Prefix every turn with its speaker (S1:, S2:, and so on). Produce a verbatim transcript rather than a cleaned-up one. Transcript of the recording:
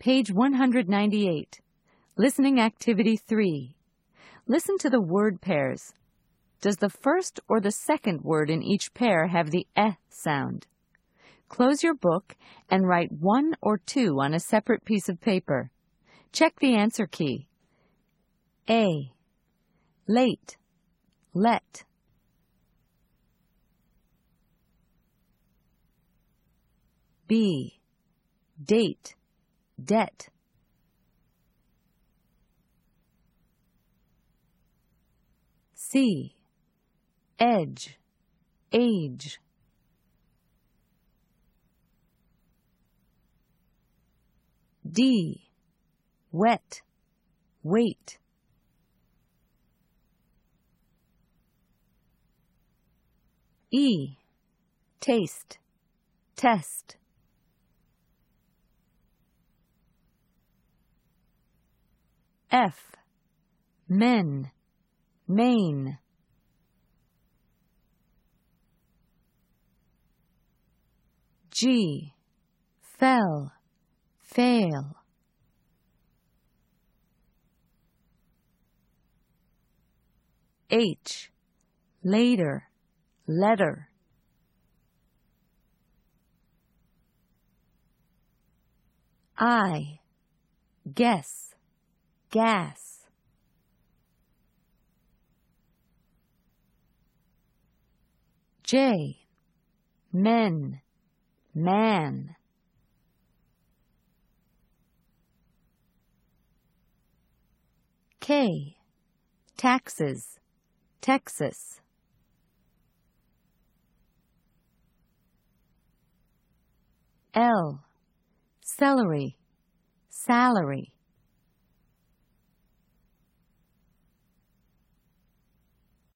S1: Page one hundred ninety-eight. Listening Activity three. Listen to the word pairs. Does the first or the second word in each pair have the eh sound? Close your book and write one or two on a separate piece of paper. Check the answer key. A. Late. Let. B. Date. Debt. C. Edge. Age. D. Wet. Wait. E. Taste. Test. F. Men. Main. G. Fell. Fail. H. Later. Letter. I. Guess. Gas. J. Men. Man. K. Taxes. Texas. L. Celery. Salary.